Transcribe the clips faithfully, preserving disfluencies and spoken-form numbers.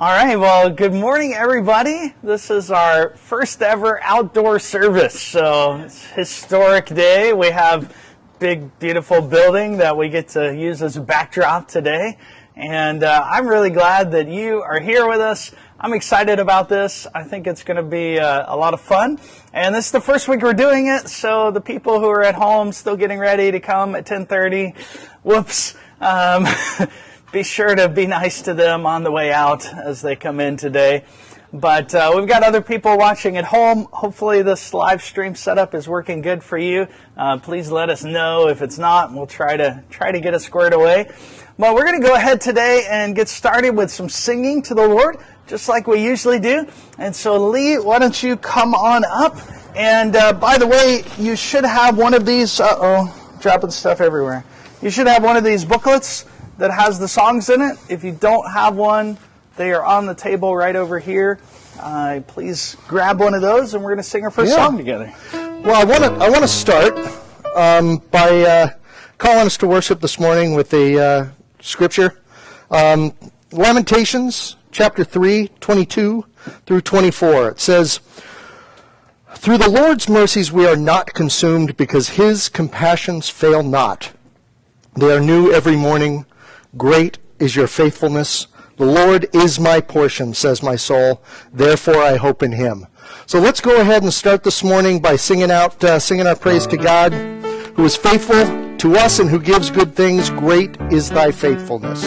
All right, well, good morning, everybody. This is our first ever outdoor service, so it's a historic day. We have big, beautiful building that we get to use as a backdrop today, and uh, I'm really glad that you are here with us. I'm excited about this. I think it's going to be uh, a lot of fun, and this is the first week we're doing it, so the people who are at home still getting ready to come at ten thirty, whoops, um, be sure to be nice to them on the way out as they come in today. But uh, we've got other people watching at home. Hopefully this live stream setup is working good for you. Uh, please let us know if it's not, and we'll try to try to get it squared away. Well, we're going to go ahead today and get started with some singing to the Lord, just like we usually do. And so, Lee, why don't you come on up? And uh, by the way, you should have one of these. Uh-oh, dropping stuff everywhere. You should have one of these booklets that has the songs in it. If you don't have one, they are on the table right over here. Uh, please grab one of those, and we're going to sing our first yeah. song together. Well, I want to I want to start um, by uh, calling us to worship this morning with a uh, scripture, um, Lamentations chapter three, twenty-two through twenty-four. It says, "Through the Lord's mercies we are not consumed, because His compassions fail not. They are new every morning. Great is your faithfulness. The Lord is my portion, says my soul. Therefore I hope in Him." So let's go ahead and start this morning by singing out, uh, singing our praise to God, who is faithful to us and who gives good things. Great is thy faithfulness.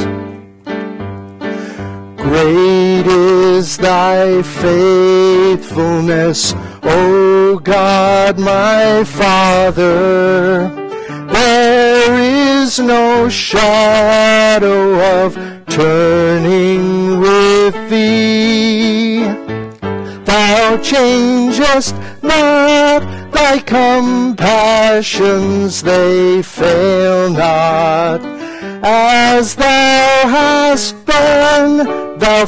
Great is thy faithfulness, O God my Father. There is no shadow of turning with thee. Thou changest not, thy compassions, they fail not. As thou hast been, thou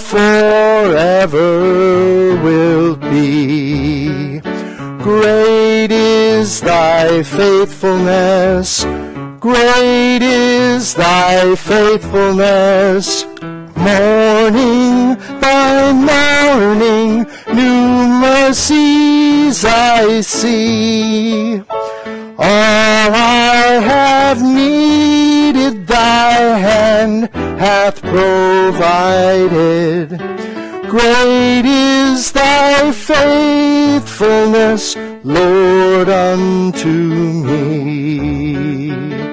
forever wilt be. Great is thy faithfulness, great is thy faithfulness. Morning by morning, new mercies I see. All I have needed, thy hand hath provided. Great is thy faithfulness, Lord, unto me.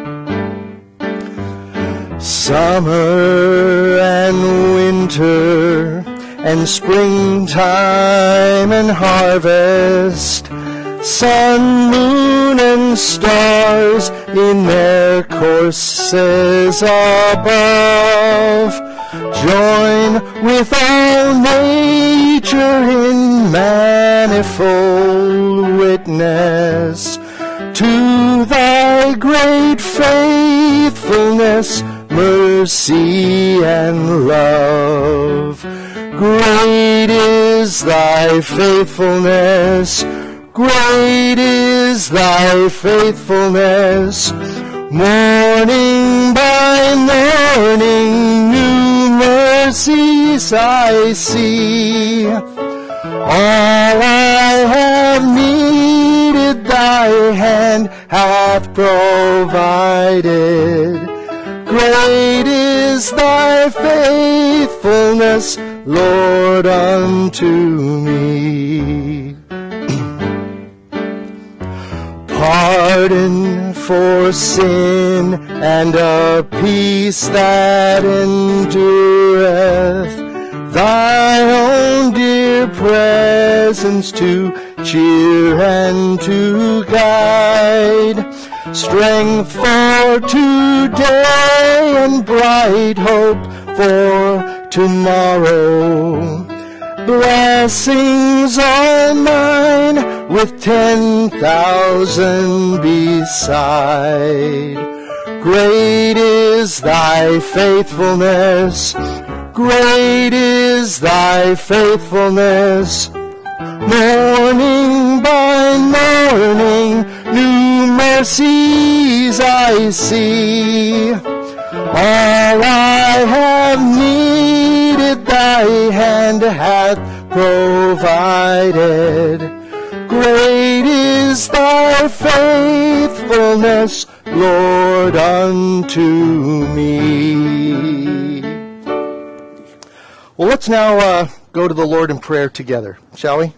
Summer and winter and springtime and harvest, sun, moon, and stars in their courses above, join with all nature in manifold witness to thy great faithfulness, mercy, and love. Great is thy faithfulness, great is thy faithfulness. Morning by morning, new mercies I see. All I have needed, thy hand hath provided. Great is thy faithfulness, Lord, unto me. Pardon for sin and a peace that endureth, thy own dear presence to cheer and to guide, strength for today and bright hope for tomorrow. Blessings all mine with ten thousand beside. Great is thy faithfulness, great is thy faithfulness. Morning by morning, new mercies I see. All I have needed, thy hand hand hath provided. Great is thy faithfulness, Lord, unto me. Well, let's now uh, go to the Lord in prayer together, shall we?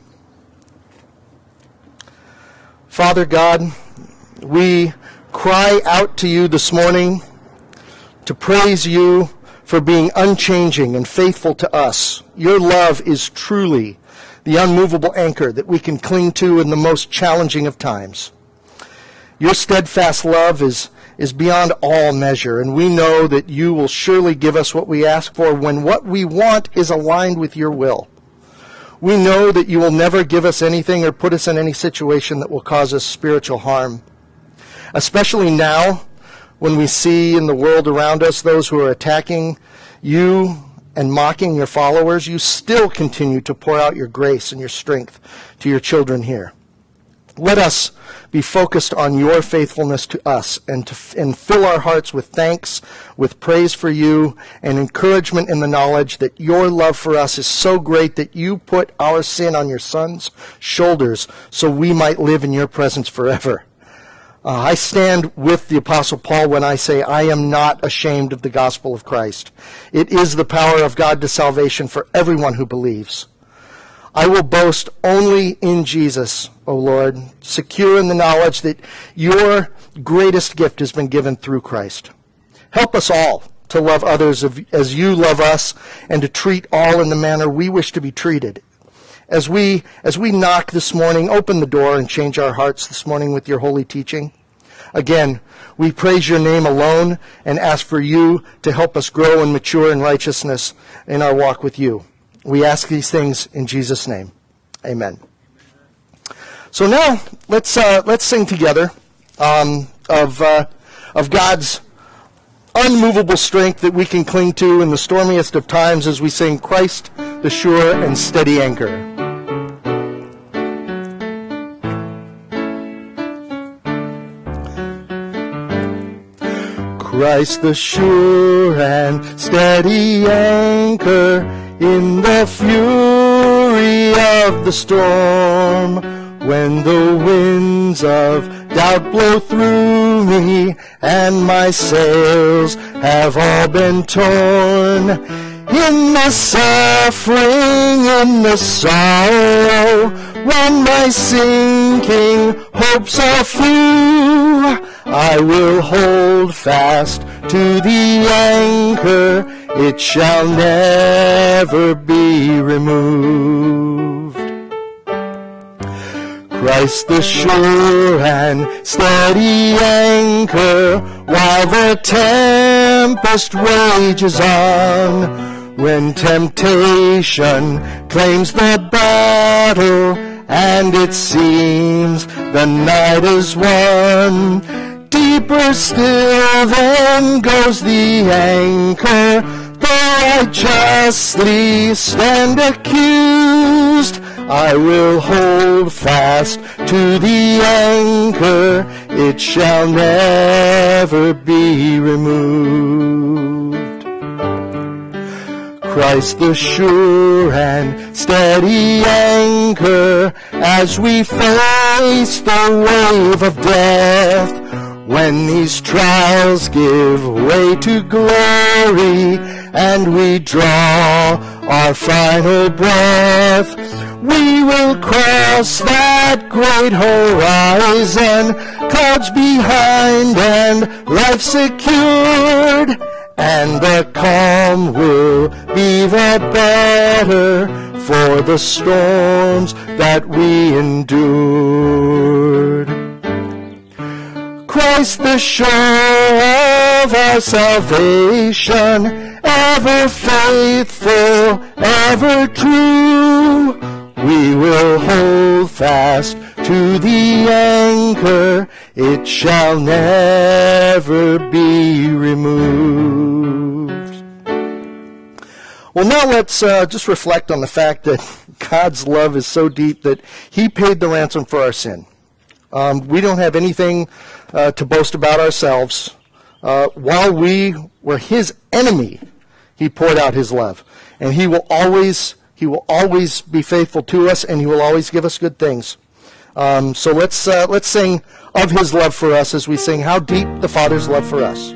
Father God, we cry out to you this morning to praise you for being unchanging and faithful to us. Your love is truly the unmovable anchor that we can cling to in the most challenging of times. Your steadfast love is, is beyond all measure, and we know that you will surely give us what we ask for when what we want is aligned with your will. We know that you will never give us anything or put us in any situation that will cause us spiritual harm. Especially now, when we see in the world around us those who are attacking you and mocking your followers, you still continue to pour out your grace and your strength to your children here. Let us be focused on your faithfulness to us and, to, and fill our hearts with thanks, with praise for you, and encouragement in the knowledge that your love for us is so great that you put our sin on your Son's shoulders so we might live in your presence forever. Uh, I stand with the Apostle Paul when I say I am not ashamed of the gospel of Christ. It is the power of God to salvation for everyone who believes. I will boast only in Jesus, O Lord, secure in the knowledge that your greatest gift has been given through Christ. Help us all to love others as you love us and to treat all in the manner we wish to be treated. As we, as we knock this morning, open the door and change our hearts this morning with your holy teaching. Again, we praise your name alone and ask for you to help us grow and mature in righteousness in our walk with you. We ask these things in Jesus' name. Amen. So now let's uh, let's sing together um, of uh, of God's unmovable strength that we can cling to in the stormiest of times as we sing Christ, the sure and steady anchor. Christ, the sure and steady anchor in the fury of the storm, when the winds of doubt blow through me and my sails have all been torn. In the suffering, in the sorrow, when my sinking hopes are few, I will hold fast to the anchor, it shall never be removed. Christ, the sure and steady anchor, while the tempest rages on, when temptation claims the battle and it seems the night is won, deeper still then goes the anchor, though I justly stand accused, I will hold fast to the anchor, it shall never be removed. Christ, the sure and steady anchor, as we face the wave of death, when these trials give way to glory and we draw our final breath, we will cross that great horizon, clouds behind and life secured, and the calm will be the better for the storms that we endured. Christ, the shore of our salvation, ever faithful, ever true, we will hold fast to the anchor, it shall never be removed. Well, now let's uh, just reflect on the fact that God's love is so deep that he paid the ransom for our sin. Um, we don't have anything uh, to boast about ourselves. Uh, while we were his enemy, he poured out his love. And he will always He will always be faithful to us, and He will always give us good things. Um, so let's uh, let's sing of His love for us as we sing How Deep the Father's Love for Us.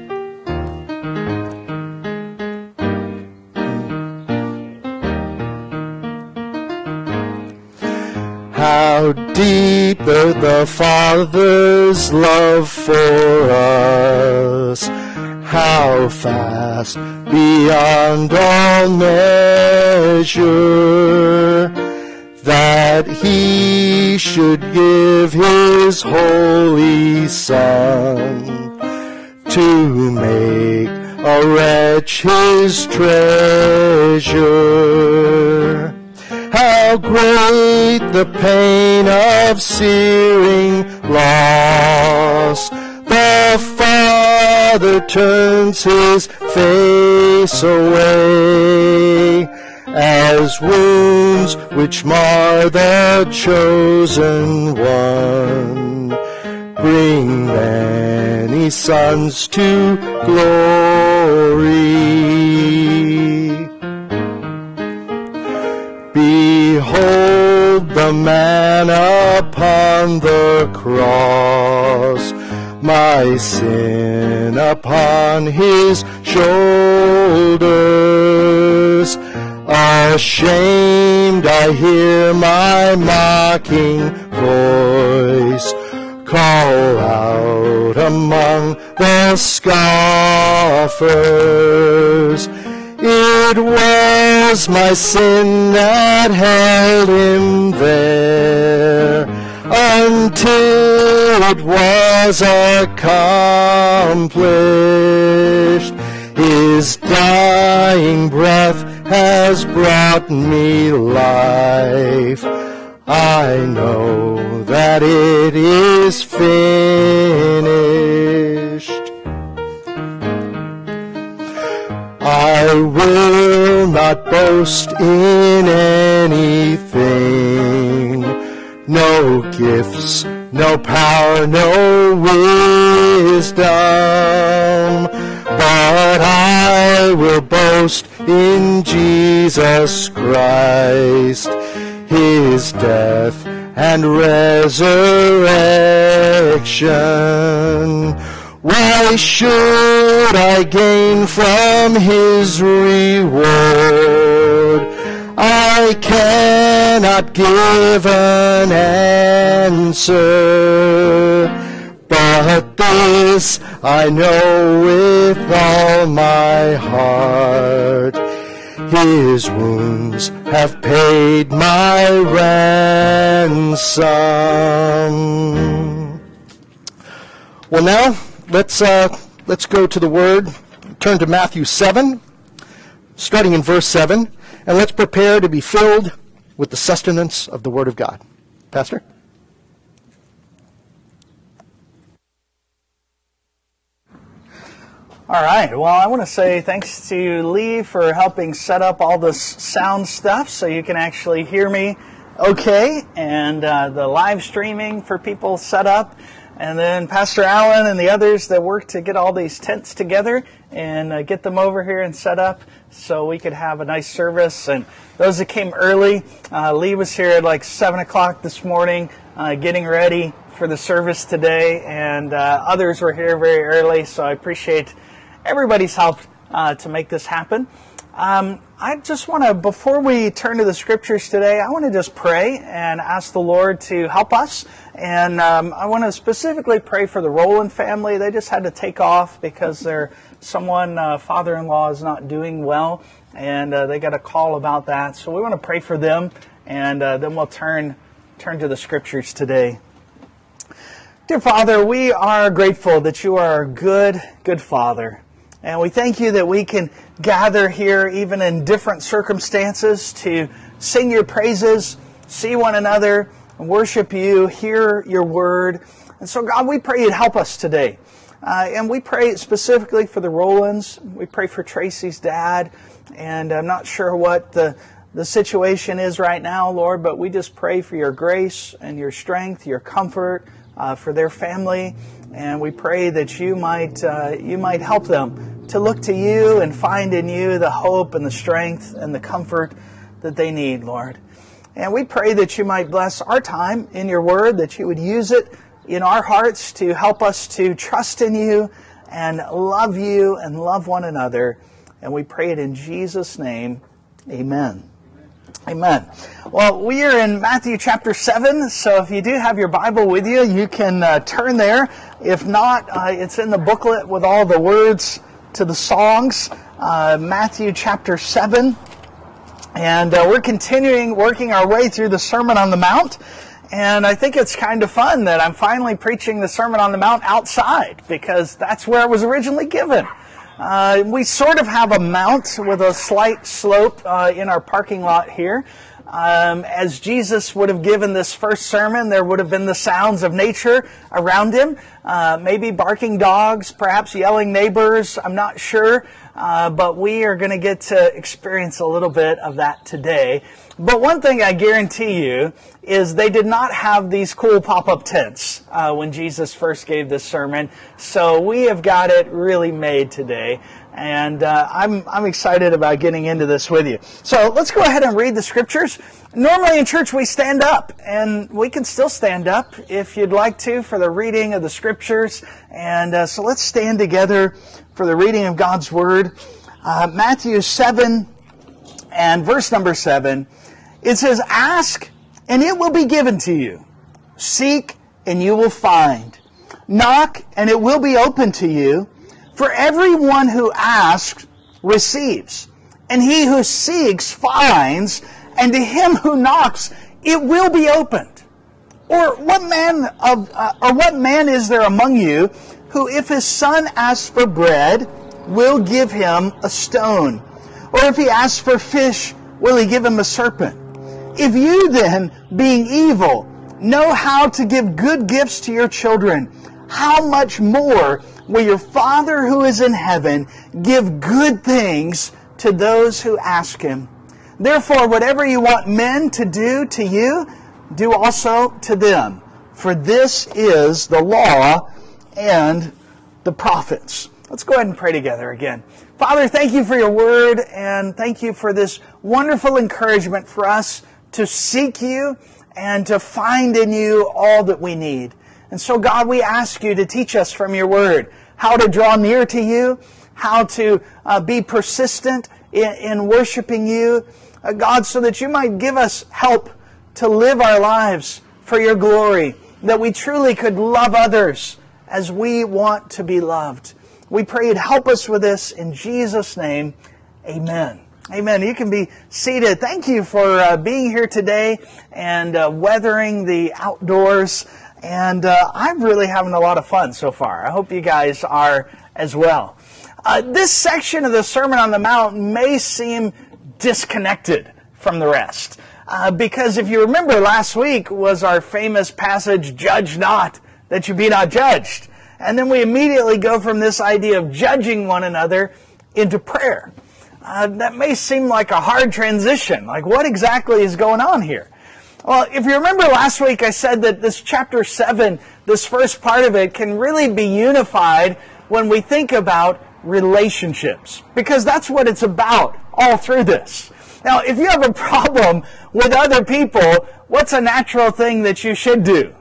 How deep the, the Father's love for us, how vast beyond all measure, that He should give His holy Son to make a wretch His treasure. How great the pain of searing loss! The Father turns His face away, as wounds which mar the chosen one bring many sons to glory. Behold the man upon the cross, my sin upon His shoulders. Ashamed I hear my mocking voice call out among the scoffers. It was my sin that held Him there until it was accomplished. His dying breath has brought me life. I know that it is finished. I will not boast in anything, no gifts, no power, no wisdom, but I will boast in Jesus Christ, His death and resurrection. Why should I gain from His reward? I cannot give an answer, but this I know with all my heart. His wounds have paid my ransom. Well, now let's uh, let's go to the Word. Turn to Matthew seven, starting in verse seven, and let's prepare to be filled with the sustenance of the Word of God. Pastor? All right. Well, I want to say thanks to Lee for helping set up all this sound stuff so you can actually hear me okay, and uh, the live streaming for people set up. And then Pastor Allen and the others that work to get all these tents together and uh, get them over here and set up so we could have a nice service. And those that came early, uh, Lee was here at like seven o'clock this morning uh, getting ready for the service today. And uh, others were here very early, so I appreciate everybody's help uh, to make this happen. Um, I just want to, before we turn to the scriptures today, I want to just pray and ask the Lord to help us. And um, I want to specifically pray for the Rowland family. They just had to take off because their someone, uh, father-in-law, is not doing well, and uh, they got a call about that. So we want to pray for them, and uh, then we'll turn turn to the scriptures today. Dear Father, we are grateful that you are a good, good Father. And we thank you that we can gather here even in different circumstances to sing your praises, see one another, and worship you, hear your word. And so, God, we pray you'd help us today. Uh, and we pray specifically for the Rowlands. We pray for Tracy's dad. And I'm not sure what the, the situation is right now, Lord, but we just pray for your grace and your strength, your comfort uh, for their family. And we pray that you might uh, you might help them to look to you and find in you the hope and the strength and the comfort that they need, Lord. And we pray that you might bless our time in your word, that you would use it in our hearts to help us to trust in you and love you and love one another. And we pray it in Jesus' name. Amen. Amen. Well, we are in Matthew chapter seven, so if you do have your Bible with you, you can uh, turn there. If not, uh, it's in the booklet with all the words to the songs. Uh, Matthew chapter seven. And uh, we're continuing working our way through the Sermon on the Mount. And I think it's kind of fun that I'm finally preaching the Sermon on the Mount outside, because that's where it was originally given. Uh, we sort of have a mount with a slight slope uh, in our parking lot here. Um, as Jesus would have given this first sermon, there would have been the sounds of nature around him. Uh, maybe barking dogs, perhaps yelling neighbors, I'm not sure. Uh, but we are going to get to experience a little bit of that today. But one thing I guarantee you is they did not have these cool pop-up tents uh, when Jesus first gave this sermon. So we have got it really made today. And uh, I'm, I'm excited about getting into this with you. So let's go ahead and read the scriptures. Normally in church we stand up, and we can still stand up if you'd like to for the reading of the scriptures. And uh, so let's stand together for the reading of God's Word. Uh, Matthew seven and verse number seven. It says, "Ask, and it will be given to you. Seek, and you will find. Knock, and it will be opened to you. For everyone who asks receives, and he who seeks finds, and to him who knocks it will be opened. Or what man of uh, or what man is there among you who, if his son asks for bread, will give him a stone? Or if he asks for fish, will he give him a serpent? If you then, being evil, know how to give good gifts to your children, how much more will your Father who is in heaven give good things to those who ask him? Therefore, whatever you want men to do to you, do also to them. For this is the law and the prophets." Let's go ahead and pray together again. Father, thank you for your word, and thank you for this wonderful encouragement for us to seek you and to find in you all that we need. And so, God, we ask you to teach us from your word how to draw near to you, how to uh, be persistent in, in worshiping you, uh, God, so that you might give us help to live our lives for your glory, that we truly could love others as we want to be loved. We pray you'd help us with this in Jesus' name. Amen. Amen. You can be seated. Thank you for uh, being here today and uh, weathering the outdoors. And uh, I'm really having a lot of fun so far. I hope you guys are as well. Uh, this section of the Sermon on the Mount may seem disconnected from the rest. Uh, because if you remember, last week was our famous passage, "Judge not, that you be not judged." And then we immediately go from this idea of judging one another into prayer. Uh, that may seem like a hard transition. Like, what exactly is going on here? Well, if you remember last week, I said that this chapter seven, this first part of it, can really be unified when we think about relationships. Because that's what it's about all through this. Now, if you have a problem with other people, what's a natural thing that you should do?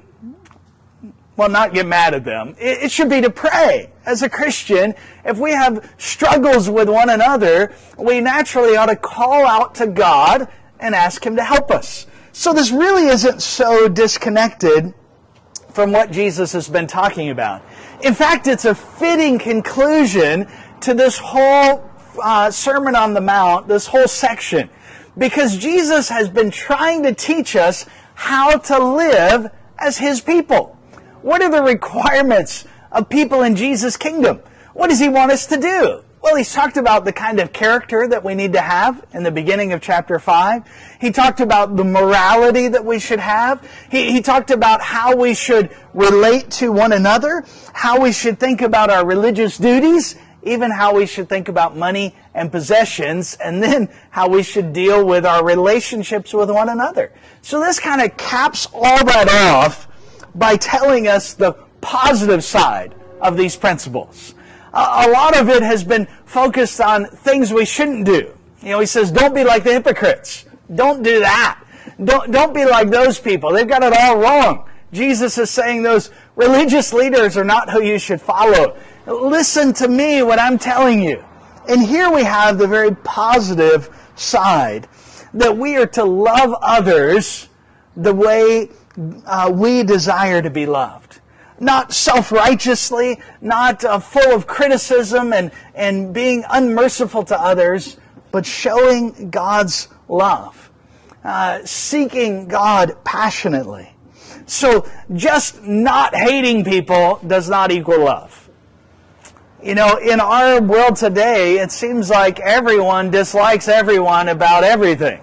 Well, not get mad at them. It should be to pray. As a Christian, if we have struggles with one another, we naturally ought to call out to God and ask him to help us. So this really isn't so disconnected from what Jesus has been talking about. In fact, it's a fitting conclusion to this whole uh, Sermon on the Mount, this whole section, because Jesus has been trying to teach us how to live as his people. What are the requirements of people in Jesus' kingdom? What does he want us to do? Well, he's talked about the kind of character that we need to have in the beginning of chapter five. He talked about the morality that we should have. He, he talked about how we should relate to one another, how we should think about our religious duties, even how we should think about money and possessions, and then how we should deal with our relationships with one another. So this kind of caps all that off by telling us the positive side of these principles. Uh, a lot of it has been focused on things we shouldn't do. You know, he says, don't be like the hypocrites. Don't do that. Don't, don't be like those people. They've got it all wrong. Jesus is saying those religious leaders are not who you should follow. Listen to me, what I'm telling you. And here we have the very positive side, that we are to love others the way uh, we desire to be loved. Not self-righteously, not uh, full of criticism and, and being unmerciful to others, but showing God's love, uh, seeking God passionately. So just not hating people does not equal love. You know, in our world today, it seems like everyone dislikes everyone about everything.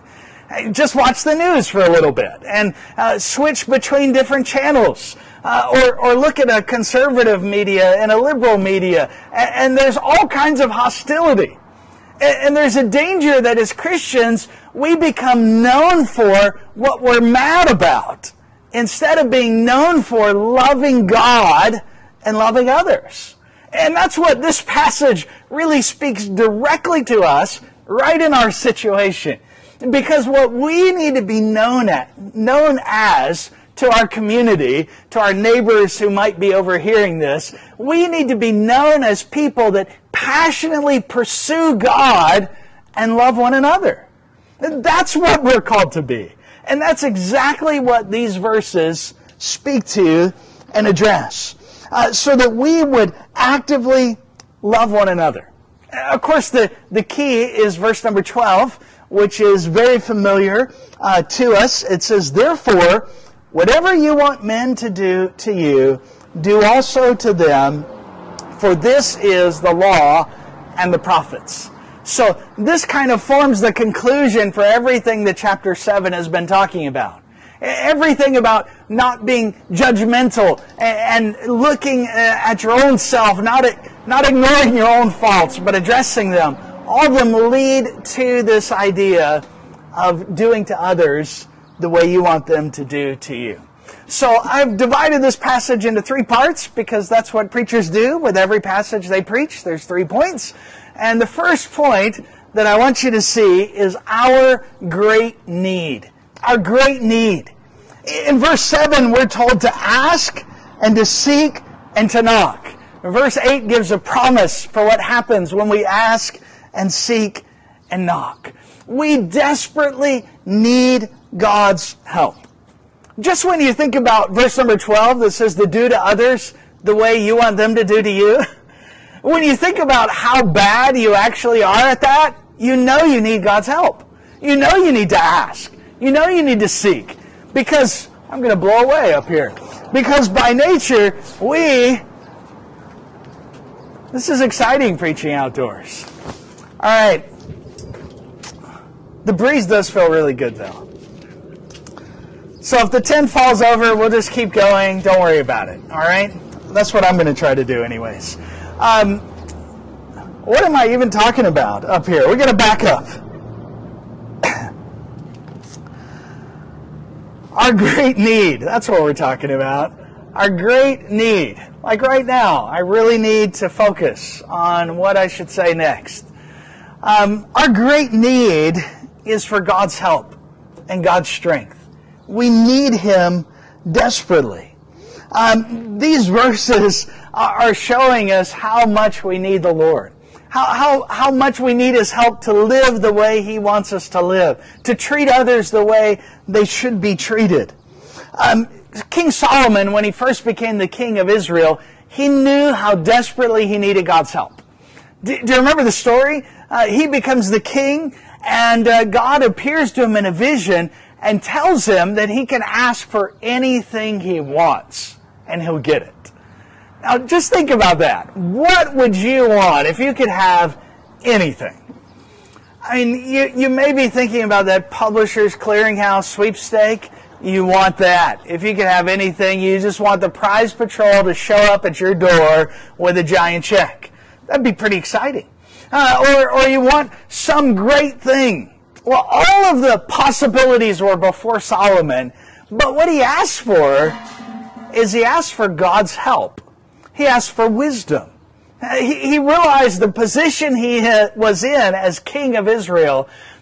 Just watch the news for a little bit and uh, switch between different channels. Uh, or, or look at a conservative media and a liberal media, and, and there's all kinds of hostility. And, and there's a danger that as Christians, we become known for what we're mad about, instead of being known for loving God and loving others. And that's what this passage really speaks directly to us, right in our situation. Because what we need to be known at, known as, to our community, to our neighbors who might be overhearing this, we need to be known as people that passionately pursue God and love one another. That's what we're called to be. And that's exactly what these verses speak to and address. Uh, so that we would actively love one another. Of course, the, the key is verse number twelve, which is very familiar uh, to us. It says, therefore, whatever you want men to do to you, do also to them, for this is the law and the prophets. So this kind of forms the conclusion for everything that chapter seven has been talking about. Everything about not being judgmental and looking at your own self, not, not ignoring your own faults, but addressing them. All of them lead to this idea of doing to others the way you want them to do to you. So I've divided this passage into three parts because that's what preachers do with every passage they preach. There's three points. And the first point that I want you to see is our great need. Our great need. In verse seven, we're told to ask and to seek and to knock. Verse eight gives a promise for what happens when we ask and seek and knock. We desperately need God's help. Just when you think about verse number twelve that says to do to others the way you want them to do to you, when you think about how bad you actually are at that, you know you need God's help. You know you need to ask. You know you need to seek. Because, I'm going to blow away up here. Because by nature, we, this is exciting preaching outdoors. All right. The breeze does feel really good though. So if the tent falls over, we'll just keep going. Don't worry about it. All right? That's what I'm going to try to do anyways. Um, what am I even talking about up here? We're going to back up. Our great need. That's what we're talking about. Our great need. Like right now, I really need to focus on what I should say next. Um, our great need is for God's help and God's strength. We need Him desperately. Um, these verses are showing us how much we need the Lord. How, how, how much we need His help to live the way He wants us to live. To treat others the way they should be treated. Um, King Solomon, when he first became the king of Israel, he knew how desperately he needed God's help. Do, do you remember the story? Uh, he becomes the king, and uh, God appears to him in a vision and tells him that he can ask for anything he wants, and he'll get it. Now, just think about that. What would you want if you could have anything? I mean, you, you may be thinking about that Publishers Clearinghouse sweepstake. You want that. If you could have anything, you just want the prize patrol to show up at your door with a giant check. That'd be pretty exciting. Uh, or, or you want some great thing. Well, all of the possibilities were before Solomon, but what he asked for is he asked for God's help. He asked for wisdom. He, he realized the position he was in as king of Israel,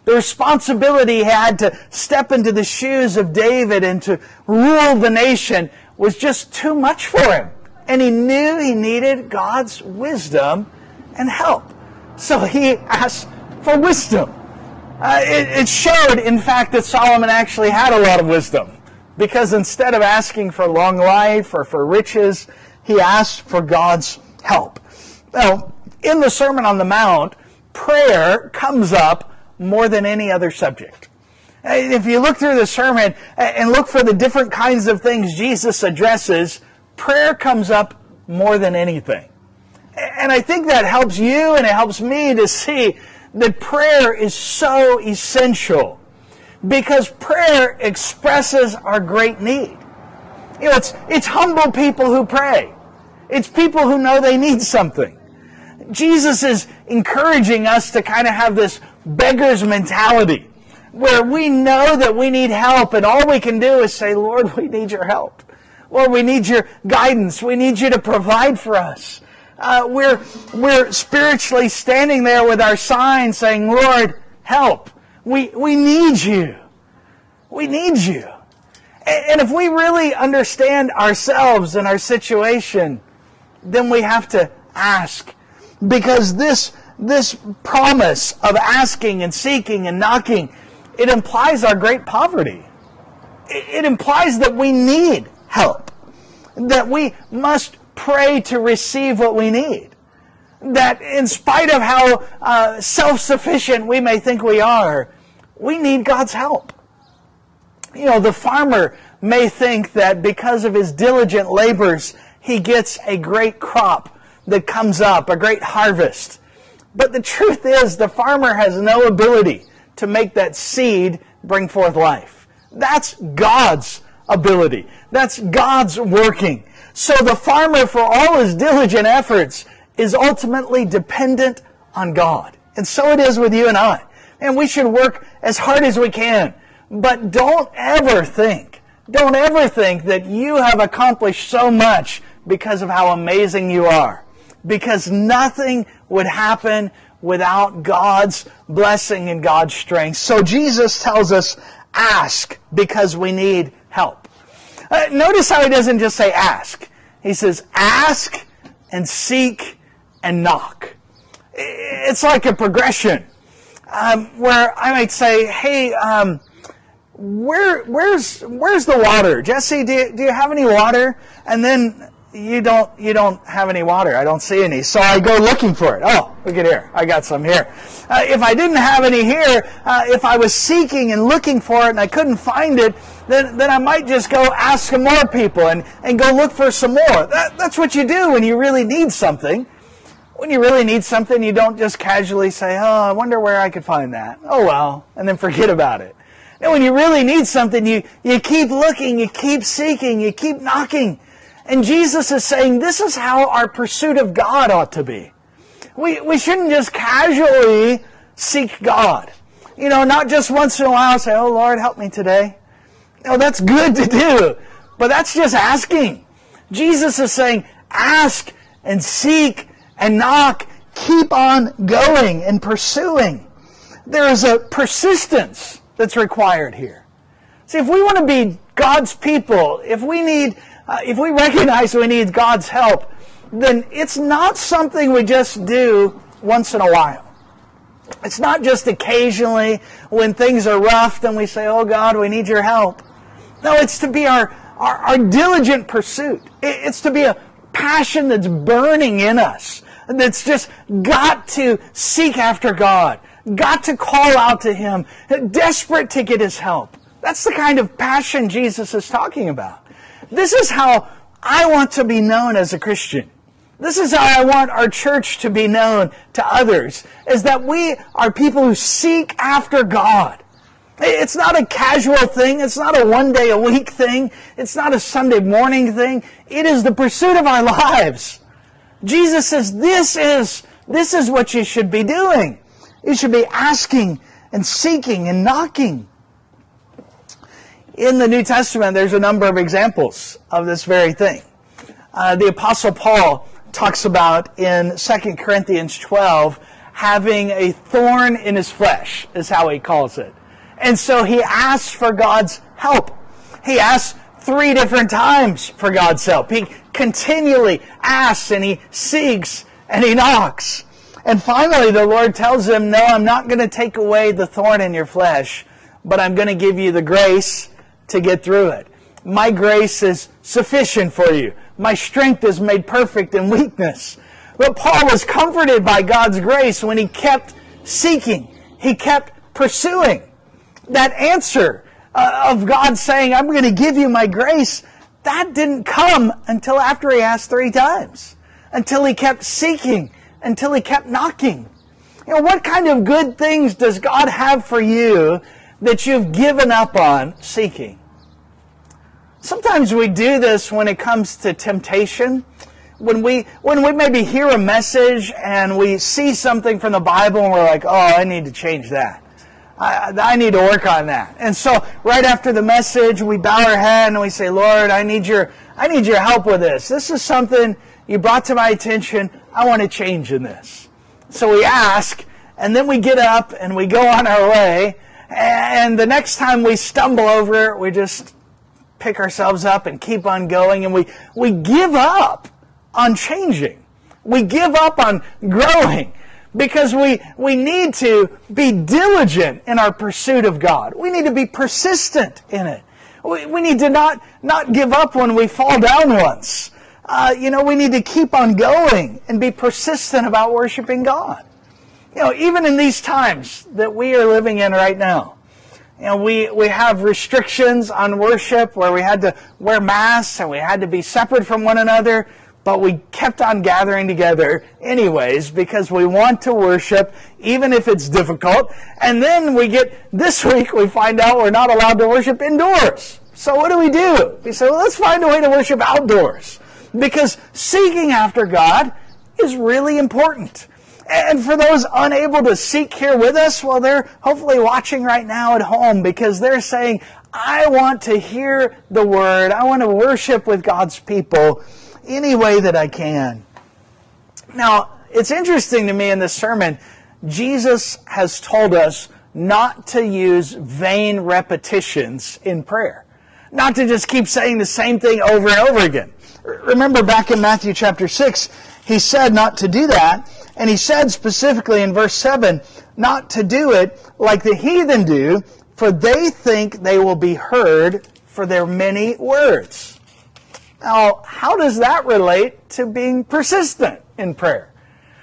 The responsibility he had to step into the shoes of David and to rule the nation was just too much for him. And he knew he needed God's wisdom and help. So he asked for wisdom. Uh, it, it showed, in fact, that Solomon actually had a lot of wisdom. Because instead of asking for long life or for riches, he asked for God's help. Now, in the Sermon on the Mount, prayer comes up more than any other subject. If you look through the sermon and look for the different kinds of things Jesus addresses, prayer comes up more than anything. And I think that helps you and it helps me to see that prayer is so essential because prayer expresses our great need. You know, it's, it's humble people who pray. It's people who know they need something. Jesus is encouraging us to kind of have this beggar's mentality where we know that we need help and all we can do is say, Lord, we need your help. Lord, we need your guidance. We need you to provide for us. Uh, we're, we're spiritually standing there with our sign saying, Lord, help. We, we need you. We need you. And, and if we really understand ourselves and our situation, then we have to ask. Because this, this promise of asking and seeking and knocking, it implies our great poverty. It, it implies that we need help. That we must pray to receive what we need. That in spite of how uh, self-sufficient we may think we are, we need God's help. You know, the farmer may think that because of his diligent labors, he gets a great crop that comes up, a great harvest. But the truth is, the farmer has no ability to make that seed bring forth life. That's God's ability. That's God's working. So the farmer, for all his diligent efforts, is ultimately dependent on God. And so it is with you and I. And we should work as hard as we can. But don't ever think, don't ever think that you have accomplished so much because of how amazing you are. Because nothing would happen without God's blessing and God's strength. So Jesus tells us, ask because we need help. Uh, notice how he doesn't just say ask. He says ask and seek and knock. It's like a progression um, where I might say, hey, um, where, where's, where's the water? Jesse, do you, do you have any water? And then you don't, you don't have any water. I don't see any. So I go looking for it. Oh, look at here. I got some here. Uh, if I didn't have any here, uh, if I was seeking and looking for it and I couldn't find it, then, then I might just go ask some more people and, and go look for some more. That, that's what you do when you really need something. When you really need something, you don't just casually say, oh, I wonder where I could find that. Oh, well, and then forget about it. And when you really need something, you, you keep looking, you keep seeking, you keep knocking. And Jesus is saying this is how our pursuit of God ought to be. We, we shouldn't just casually seek God. You know, not just once in a while say, oh, Lord, help me today. No, that's good to do, but that's just asking. Jesus is saying, ask and seek and knock. Keep on going and pursuing. There is a persistence that's required here. See, if we want to be God's people, if we need, uh, if we recognize we need God's help, then it's not something we just do once in a while. It's not just occasionally when things are rough, then we say, oh God, we need your help. No, it's to be our, our, our diligent pursuit. It's to be a passion that's burning in us, that's just got to seek after God, got to call out to Him, desperate to get His help. That's the kind of passion Jesus is talking about. This is how I want to be known as a Christian. This is how I want our church to be known to others, is that we are people who seek after God. It's not a casual thing. It's not a one day a week thing. It's not a Sunday morning thing. It is the pursuit of our lives. Jesus says this is, this is what you should be doing. You should be asking and seeking and knocking. In the New Testament, there's a number of examples of this very thing. Uh, the Apostle Paul talks about in Second Corinthians twelve having a thorn in his flesh, is how he calls it. And so he asks for God's help. He asks three different times for God's help. He continually asks and he seeks and he knocks. And finally the Lord tells him, no, I'm not going to take away the thorn in your flesh, but I'm going to give you the grace to get through it. My grace is sufficient for you. My strength is made perfect in weakness. But Paul was comforted by God's grace when he kept seeking. He kept pursuing. That answer uh, of God saying, I'm going to give you my grace, that didn't come until after he asked three times. Until he kept seeking. Until he kept knocking. You know, what kind of good things does God have for you that you've given up on seeking? Sometimes we do this when it comes to temptation. When we when we maybe hear a message and we see something from the Bible and we're like, oh, I need to change that. I, I need to work on that. And so right after the message, we bow our head and we say, Lord, I need your I need your help with this. This is something you brought to my attention. I want to change in this. So we ask, and then we get up and we go on our way. And the next time we stumble over it, we just pick ourselves up and keep on going. And we, we give up on changing. We give up on growing because we, we need to be diligent in our pursuit of God. We need to be persistent in it. We, we need to not, not give up when we fall down once. Uh, you know, we need to keep on going and be persistent about worshiping God. You know, even in these times that we are living in right now, you know, we, we have restrictions on worship where we had to wear masks and we had to be separate from one another, but we kept on gathering together anyways because we want to worship even if it's difficult. And then we get, this week we find out we're not allowed to worship indoors. So what do we do? We say, well, let's find a way to worship outdoors because seeking after God is really important. And for those unable to seek here with us, well, they're hopefully watching right now at home because they're saying, I want to hear the Word. I want to worship with God's people any way that I can. Now, it's interesting to me in this sermon, Jesus has told us not to use vain repetitions in prayer. Not to just keep saying the same thing over and over again. Remember back in Matthew chapter six, he said not to do that. And he said specifically in verse seven, not to do it like the heathen do, for they think they will be heard for their many words. Now, how does that relate to being persistent in prayer?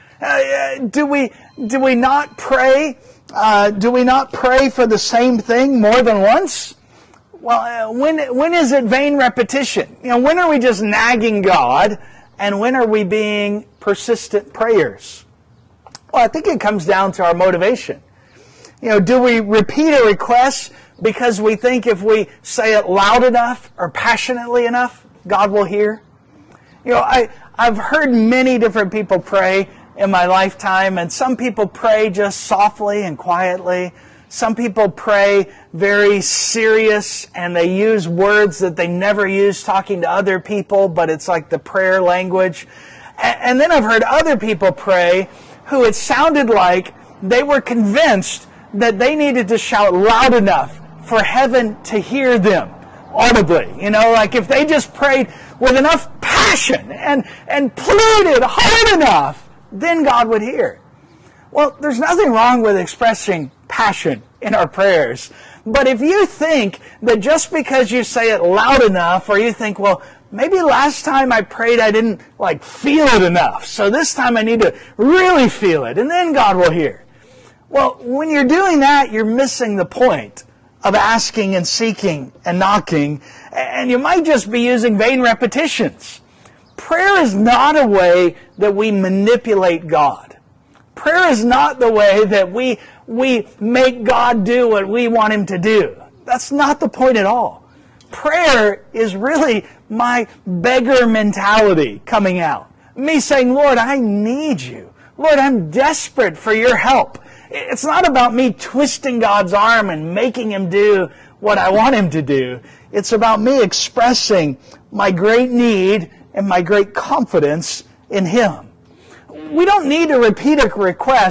Uh, do we do we not pray? Uh, do we not pray for the same thing more than once? Well, uh, when when is it vain repetition? You know, when are we just nagging God, and when are we being persistent prayers? Well, I think it comes down to our motivation. You know, do we repeat a request because we think if we say it loud enough or passionately enough, God will hear? You know, I, I've heard many different people pray in my lifetime, and some people pray just softly and quietly. Some people pray very serious, and they use words that they never use talking to other people, but it's like the prayer language. And then I've heard other people pray who it sounded like they were convinced that they needed to shout loud enough for heaven to hear them audibly. You know, like if they just prayed with enough passion and, and pleaded hard enough, then God would hear. Well, there's nothing wrong with expressing passion in our prayers. But if you think that just because you say it loud enough, or you think, well, maybe last time I prayed I didn't like feel it enough, so this time I need to really feel it, and then God will hear. Well, when you're doing that, you're missing the point of asking and seeking and knocking, and you might just be using vain repetitions. Prayer is not a way that we manipulate God. Prayer is not the way that we we make God do what we want Him to do. That's not the point at all. Prayer is really my beggar mentality coming out. Me saying, Lord, I need you. Lord, I'm desperate for your help. It's not about me twisting God's arm and making Him do what I want Him to do. It's about me expressing my great need and my great confidence in Him. We don't need to repeat a request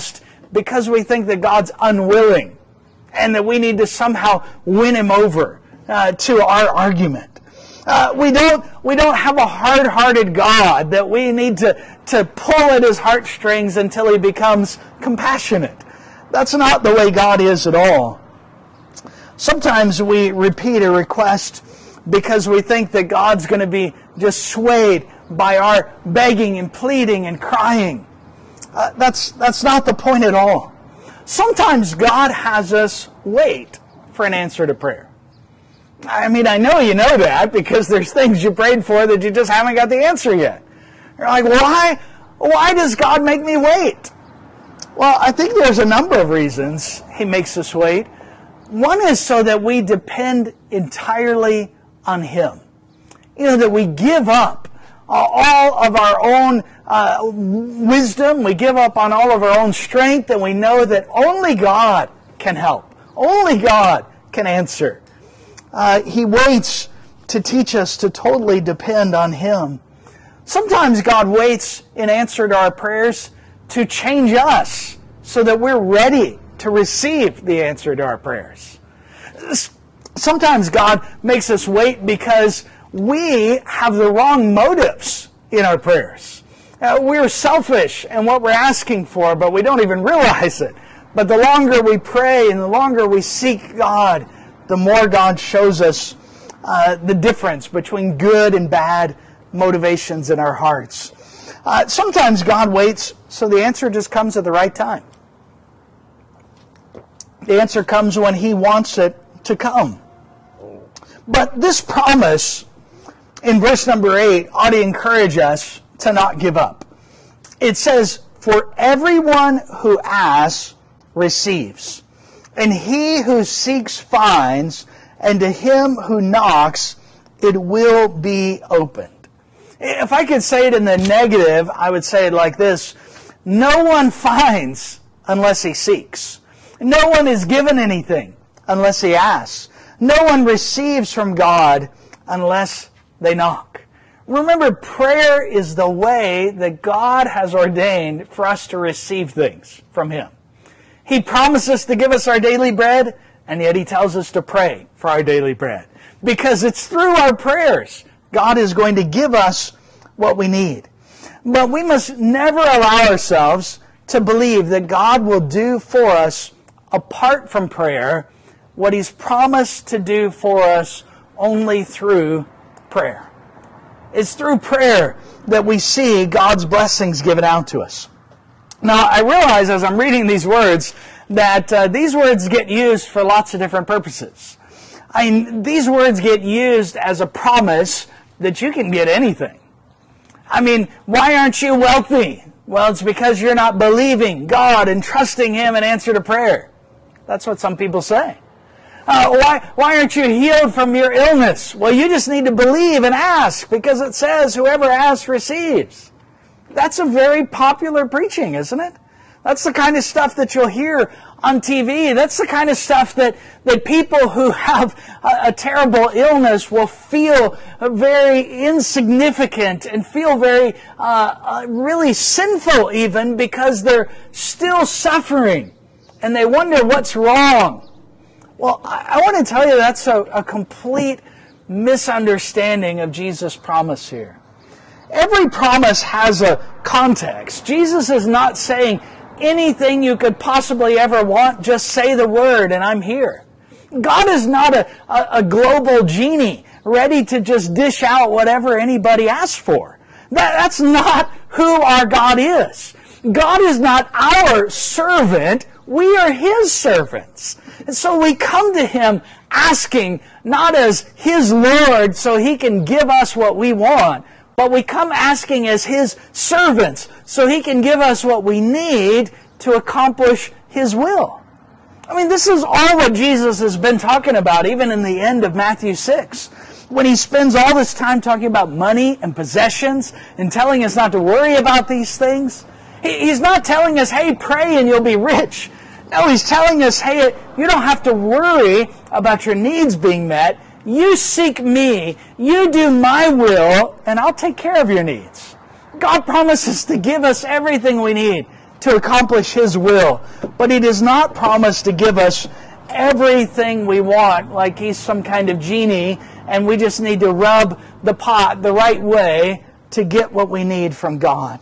because we think that God's unwilling and that we need to somehow win him over uh, to our argument. Uh, we don't we don't have a hard-hearted God that we need to, to pull at his heartstrings until he becomes compassionate. That's not the way God is at all. Sometimes we repeat a request because we think that God's going to be just swayed by our begging and pleading and crying. Uh, that's that's not the point at all. Sometimes God has us wait for an answer to prayer. I mean, I know you know that because there's things you prayed for that you just haven't got the answer yet. You're like, why? Why does God make me wait? Well, I think there's a number of reasons he makes us wait. One is so that we depend entirely on him. You know, that we give up all of our own uh, wisdom, we give up on all of our own strength, and we know that only God can help. Only God can answer. Uh, he waits to teach us to totally depend on him. Sometimes God waits in answer to our prayers to change us so that we're ready to receive the answer to our prayers. Sometimes God makes us wait because we have the wrong motives in our prayers. Uh, we're selfish in what we're asking for, but we don't even realize it. But the longer we pray and the longer we seek God, the more God shows us uh, the difference between good and bad motivations in our hearts. Uh, sometimes God waits so the answer just comes at the right time. The answer comes when he wants it to come. But this promise in verse number eight ought to encourage us to not give up. It says, "For everyone who asks receives, and he who seeks finds, and to him who knocks it will be opened." If I could say it in the negative, I would say it like this: no one finds unless he seeks. No one is given anything unless he asks. No one receives from God unless they knock. Remember, prayer is the way that God has ordained for us to receive things from him. He promises to give us our daily bread, and yet he tells us to pray for our daily bread. Because it's through our prayers God is going to give us what we need. But we must never allow ourselves to believe that God will do for us, apart from prayer, what he's promised to do for us only through prayer. It's through prayer that we see God's blessings given out to us. Now, I realize as I'm reading these words that uh, these words get used for lots of different purposes. I mean, these words get used as a promise that you can get anything. I mean, why aren't you wealthy? Well, it's because you're not believing God and trusting him in answer to prayer. That's what some people say. Uh, why, why aren't you healed from your illness? Well, you just need to believe and ask, because it says whoever asks receives. That's a very popular preaching, isn't it? That's the kind of stuff that you'll hear on T V. That's the kind of stuff that, that people who have a, a terrible illness will feel very insignificant and feel very, uh, uh, really sinful even, because they're still suffering and they wonder what's wrong. Well, I, I want to tell you that's a, a complete misunderstanding of Jesus' promise here. Every promise has a context. Jesus is not saying anything you could possibly ever want, just say the word and I'm here. God is not a, a, a global genie ready to just dish out whatever anybody asks for. That, that's not who our God is. God is not our servant. We are his servants. And so we come to him asking not as his Lord so he can give us what we want, but we come asking as his servants so he can give us what we need to accomplish his will. I mean, this is all what Jesus has been talking about, even in the end of Matthew six. When he spends all this time talking about money and possessions and telling us not to worry about these things. He's not telling us, hey, pray and you'll be rich. No, he's telling us, hey, you don't have to worry about your needs being met. You seek me, you do my will, and I'll take care of your needs. God promises to give us everything we need to accomplish His will. But He does not promise to give us everything we want, like He's some kind of genie, and we just need to rub the pot the right way to get what we need from God.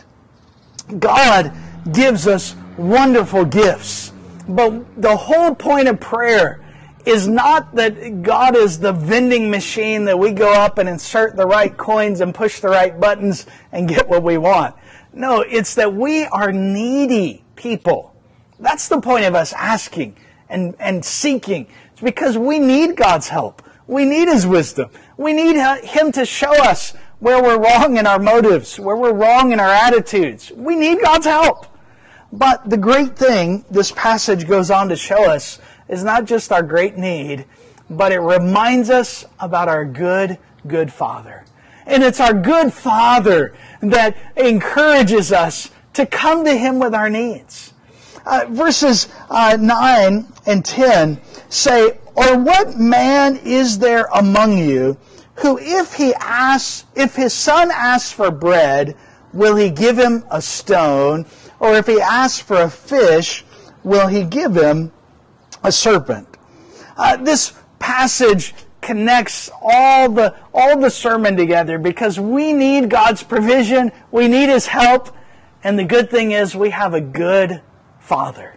God gives us wonderful gifts. But the whole point of prayer is not that God is the vending machine that we go up and insert the right coins and push the right buttons and get what we want. No, it's that we are needy people. That's the point of us asking and, and seeking. It's because we need God's help. We need His wisdom. We need Him to show us where we're wrong in our motives, where we're wrong in our attitudes. We need God's help. But the great thing this passage goes on to show us is not just our great need, but it reminds us about our good, good Father. And it's our good Father that encourages us to come to Him with our needs. Uh, verses uh, nine and ten say, "Or what man is there among you who if he asks, if his son asks for bread, will he give him a stone? Or if he asks for a fish, will he give him a serpent?" Uh, this passage connects all the all the sermon together because we need God's provision, we need His help, and the good thing is we have a good Father.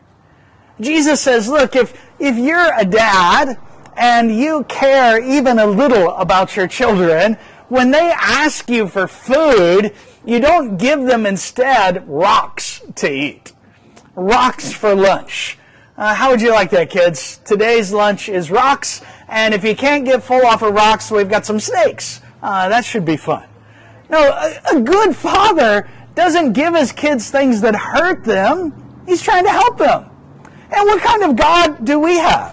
Jesus says, look, if if you're a dad and you care even a little about your children, when they ask you for food, you don't give them instead rocks to eat. Rocks for lunch. Uh, how would you like that, kids? Today's lunch is rocks, and if you can't get full off of rocks, we've got some snakes. Uh, that should be fun. No, a, a good father doesn't give his kids things that hurt them. He's trying to help them. And what kind of God do we have?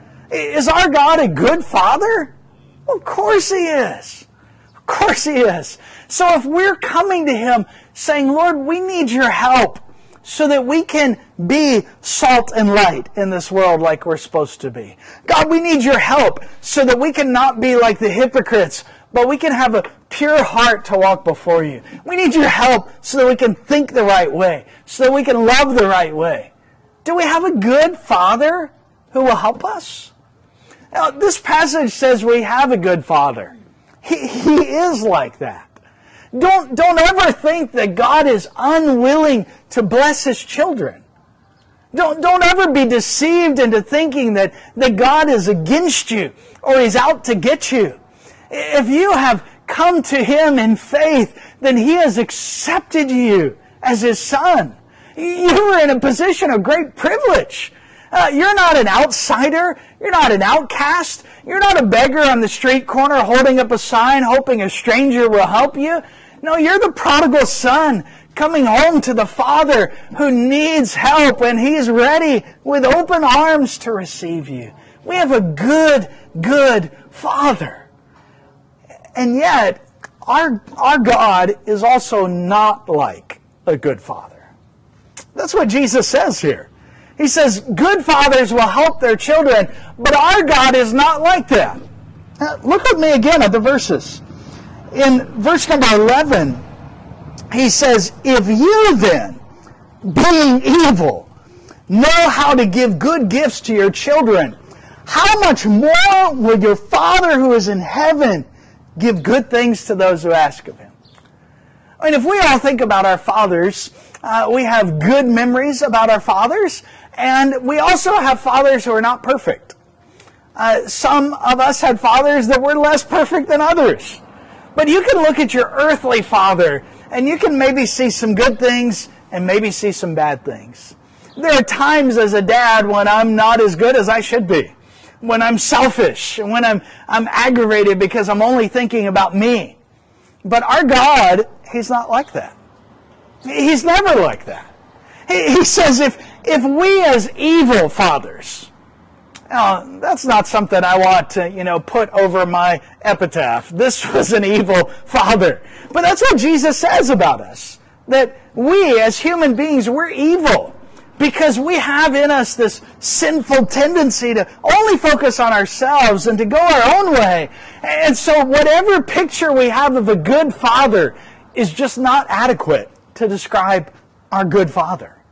Is our God a good father? Well, of course He is. Of course He is. So if we're coming to Him saying, Lord, we need your help so that we can be salt and light in this world like we're supposed to be. God, we need your help so that we can not be like the hypocrites, but we can have a pure heart to walk before you. We need your help so that we can think the right way, so that we can love the right way. Do we have a good Father who will help us? Now, this passage says we have a good Father. He, he is like that. Don't, don't ever think that God is unwilling to bless His children. Don't, don't ever be deceived into thinking that, that God is against you or He's out to get you. If you have come to Him in faith, then He has accepted you as His son. You are in a position of great privilege. Uh, you're not an outsider. You're not an outcast. You're not a beggar on the street corner holding up a sign hoping a stranger will help you. No, you're the prodigal son coming home to the Father who needs help, and He's ready with open arms to receive you. We have a good, good Father. And yet, our, our God is also not like a good Father. That's what Jesus says here. He says, good fathers will help their children, but our God is not like that. Now, look with me again at the verses. In verse number eleven, He says, if you then, being evil, know how to give good gifts to your children, how much more will your Father who is in heaven give good things to those who ask of Him? I mean, if we all think about our fathers, uh, we have good memories about our fathers, and we also have fathers who are not perfect. Uh, some of us had fathers that were less perfect than others. But you can look at your earthly father, and you can maybe see some good things and maybe see some bad things. There are times as a dad when I'm not as good as I should be, when I'm selfish, and when I'm, I'm aggravated because I'm only thinking about me. But our God, He's not like that. He's never like that. He, he says if, if we as evil fathers, now, that's not something I want to, you know, put over my epitaph. This was an evil father. But that's what Jesus says about us. That we, as human beings, we're evil. Because we have in us this sinful tendency to only focus on ourselves and to go our own way. And so whatever picture we have of a good father is just not adequate to describe our good Father.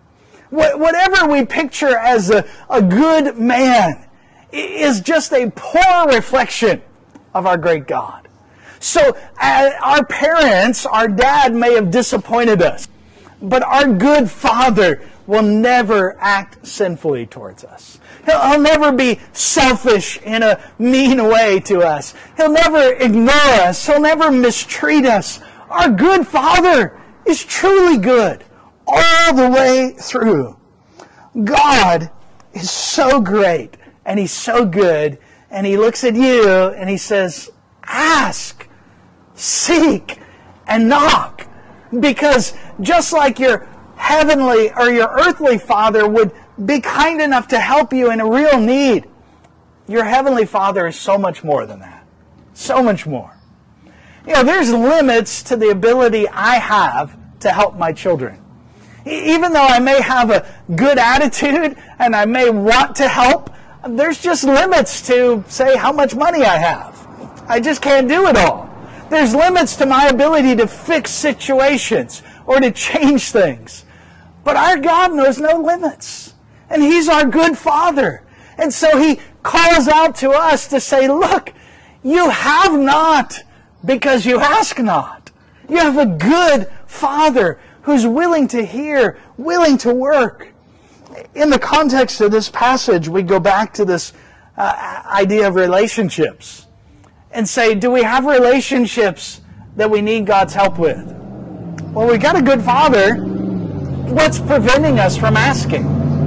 Whatever we picture as a, a good man is just a poor reflection of our great God. So uh, our parents, our dad may have disappointed us, but our good Father will never act sinfully towards us. He'll, he'll never be selfish in a mean way to us. He'll never ignore us. He'll never mistreat us. Our good Father is truly good all the way through. God is so great and He's so good, and He looks at you and He says, ask, seek, and knock. Because just like your heavenly or your earthly Father would be kind enough to help you in a real need, your heavenly Father is so much more than that. So much more. You know, there's limits to the ability I have to help my children. Even though I may have a good attitude and I may want to help, there's just limits to, say, how much money I have. I just can't do it all. There's limits to my ability to fix situations or to change things. But our God knows no limits. And He's our good Father. And so He calls out to us to say, look, you have not because you ask not. You have a good Father who's willing to hear, willing to work. In the context of this passage, we go back to this uh, idea of relationships and say, do we have relationships that we need God's help with? Well, we got a good Father. What's preventing us from asking?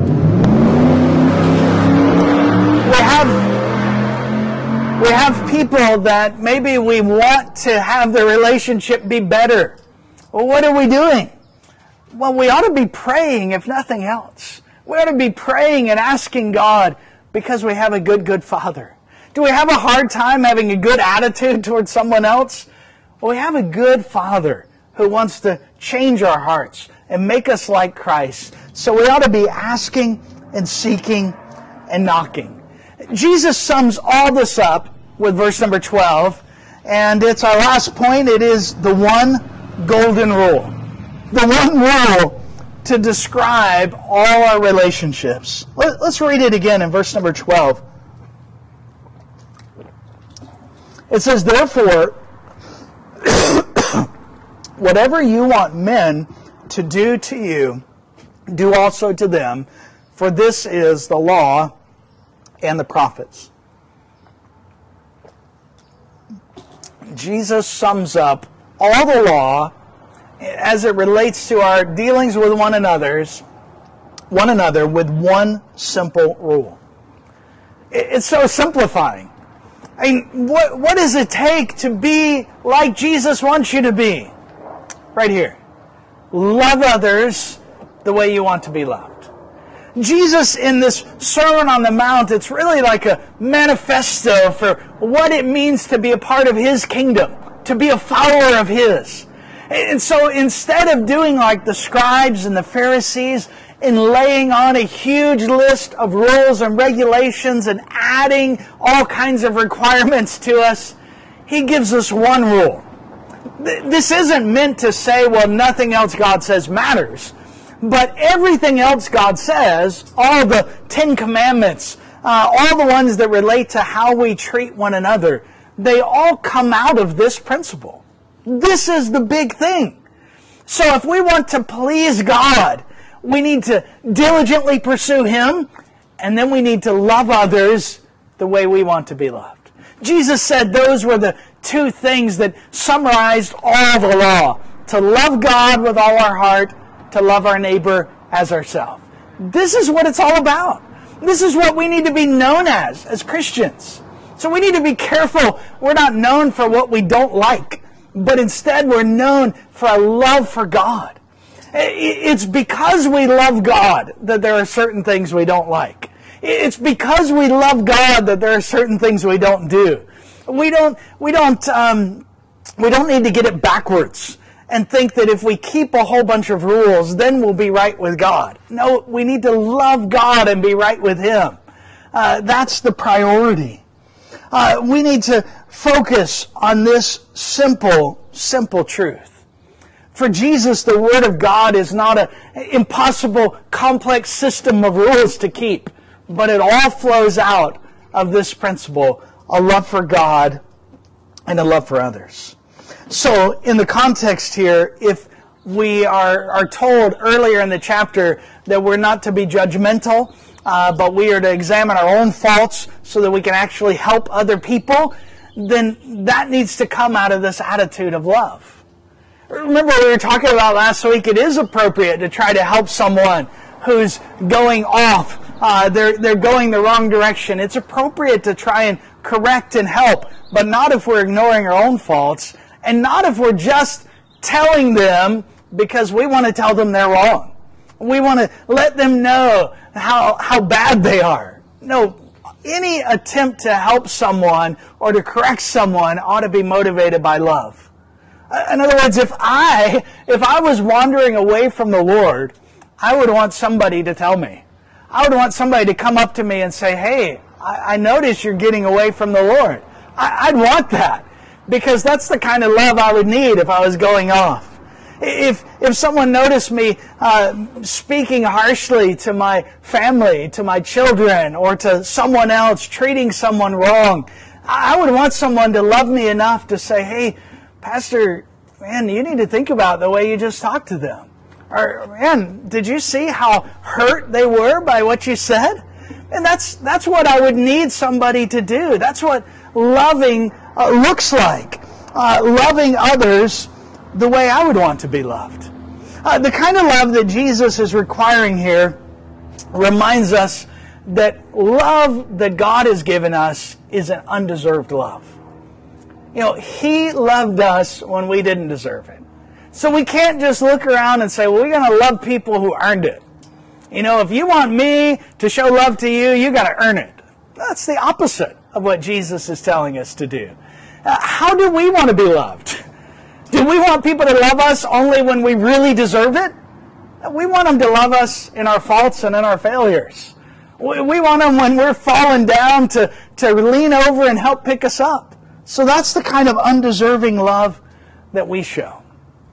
We have We have people that maybe we want to have the relationship be better. Well, what are we doing? Well, we ought to be praying, if nothing else. We ought to be praying and asking God because we have a good, good Father. Do we have a hard time having a good attitude towards someone else? Well, we have a good Father who wants to change our hearts and make us like Christ. So we ought to be asking and seeking and knocking. Jesus sums all this up with verse number twelve, and it's our last point. It is the one golden rule. The one rule to describe all our relationships. Let's read it again in verse number twelve. It says, therefore, whatever you want men to do to you, do also to them, for this is the law and the prophets. Jesus sums up all the law as it relates to our dealings with one another's, one another with one simple rule. It's so simplifying. I mean, what, what does it take to be like Jesus wants you to be? Right here. Love others the way you want to be loved. Jesus, in this Sermon on the Mount, it's really like a manifesto for what it means to be a part of His kingdom, to be a follower of His. And so instead of doing like the scribes and the Pharisees and laying on a huge list of rules and regulations and adding all kinds of requirements to us, He gives us one rule. This isn't meant to say, well, nothing else God says matters. But everything else God says, all the Ten Commandments, uh, all the ones that relate to how we treat one another, they all come out of this principle. This is the big thing. So if we want to please God, we need to diligently pursue Him, and then we need to love others the way we want to be loved. Jesus said those were the two things that summarized all the law. To love God with all our heart, to love our neighbor as ourselves. This is what it's all about. This is what we need to be known as, as Christians. So we need to be careful. We're not known for what we don't like, but instead we're known for a love for God. It's because we love God that there are certain things we don't like. It's because we love God that there are certain things we don't do. We don't, we don't, um, we don't need to get it backwards and think that if we keep a whole bunch of rules, then we'll be right with God. No, we need to love God and be right with Him. Uh, that's the priority. Uh, we need to focus on this simple, simple truth. For Jesus, the Word of God is not an impossible, complex system of rules to keep, but it all flows out of this principle, a love for God and a love for others. So, in the context here, if we are, are told earlier in the chapter that we're not to be judgmental, uh, but we are to examine our own faults so that we can actually help other people, then that needs to come out of this attitude of love. Remember we were talking about last week, it is appropriate to try to help someone who's going off. Uh, they're, they're going the wrong direction. It's appropriate to try and correct and help, but not if we're ignoring our own faults, and not if we're just telling them because we want to tell them they're wrong. We want to let them know how, how bad they are. No, any attempt to help someone or to correct someone ought to be motivated by love. In other words, if I, if I was wandering away from the Lord, I would want somebody to tell me. I would want somebody to come up to me and say, hey, I, I notice you're getting away from the Lord. I, I'd want that, because that's the kind of love I would need if I was going off. If if someone noticed me uh, speaking harshly to my family, to my children, or to someone else, treating someone wrong, I would want someone to love me enough to say, hey, Pastor, man, you need to think about the way you just talked to them. Or, man, did you see how hurt they were by what you said? And that's that's what I would need somebody to do. That's what loving uh, looks like. Uh, loving others the way I would want to be loved. Uh, the kind of love that Jesus is requiring here reminds us that love that God has given us is an undeserved love. You know, He loved us when we didn't deserve it. So we can't just look around and say, well, we're going to love people who earned it. You know, if you want me to show love to you, you got to earn it. That's the opposite of what Jesus is telling us to do. Uh, how do we want to be loved? Do we want people to love us only when we really deserve it? We want them to love us in our faults and in our failures. We want them when we're falling down to, to lean over and help pick us up. So that's the kind of undeserving love that we show.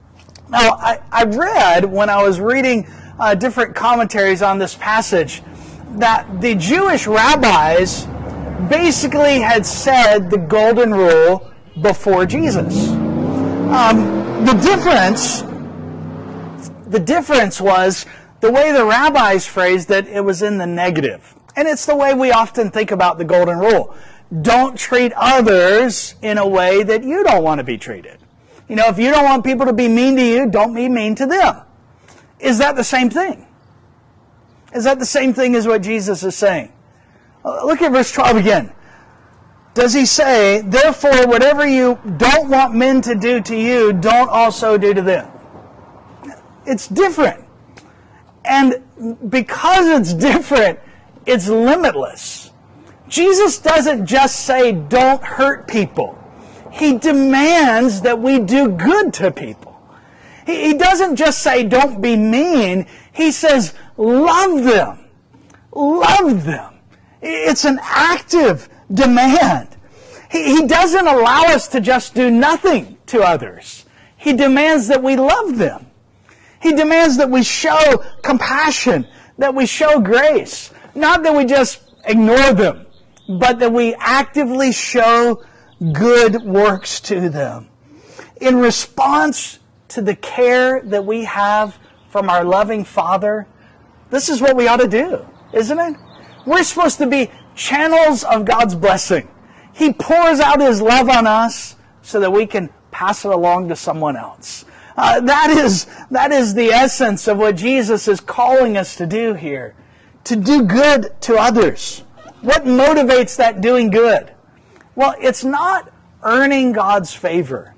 Now, I, I read when I was reading uh, different commentaries on this passage that the Jewish rabbis basically had said the golden rule before Jesus. Um, the difference, the difference was the way the rabbis phrased it, it was in the negative. And it's the way we often think about the golden rule. Don't treat others in a way that you don't want to be treated. You know, if you don't want people to be mean to you, don't be mean to them. Is that the same thing? Is that the same thing as what Jesus is saying? Look at verse twelve again. Does he say, therefore, whatever you don't want men to do to you, don't also do to them? It's different. And because it's different, it's limitless. Jesus doesn't just say, don't hurt people. He demands that we do good to people. He, he doesn't just say, don't be mean. He says, love them. Love them. It's an active demand. He, he doesn't allow us to just do nothing to others. He demands that we love them. He demands that we show compassion, that we show grace. Not that we just ignore them, but that we actively show good works to them. In response to the care that we have from our loving Father, this is what we ought to do, isn't it? We're supposed to be channels of God's blessing. He pours out His love on us so that we can pass it along to someone else. Uh, that is, that is the essence of what Jesus is calling us to do here. To do good to others. What motivates that doing good? Well, it's not earning God's favor.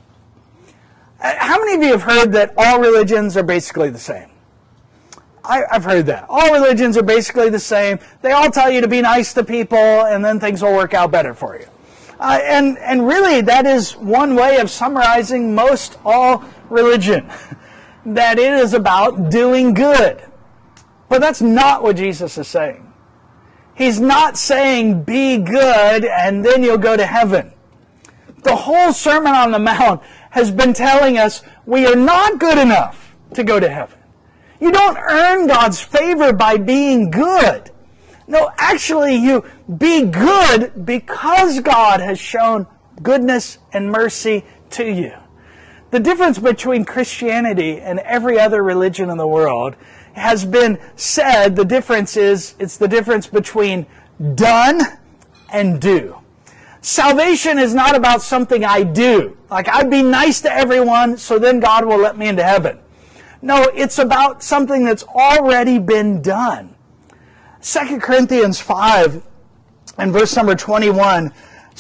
How many of you have heard that all religions are basically the same? I, I've heard that. All religions are basically the same. They all tell you to be nice to people, and then things will work out better for you. Uh, and, and really, that is one way of summarizing most all religion. That it is about doing good. But that's not what Jesus is saying. He's not saying, be good, and then you'll go to heaven. The whole Sermon on the Mount has been telling us we are not good enough to go to heaven. You don't earn God's favor by being good. No, actually, you be good because God has shown goodness and mercy to you. The difference between Christianity and every other religion in the world has been said, the difference is, it's the difference between done and do. Salvation is not about something I do. Like, I'd be nice to everyone, so then God will let me into heaven. No, it's about something that's already been done. Second Corinthians five and verse number twenty-one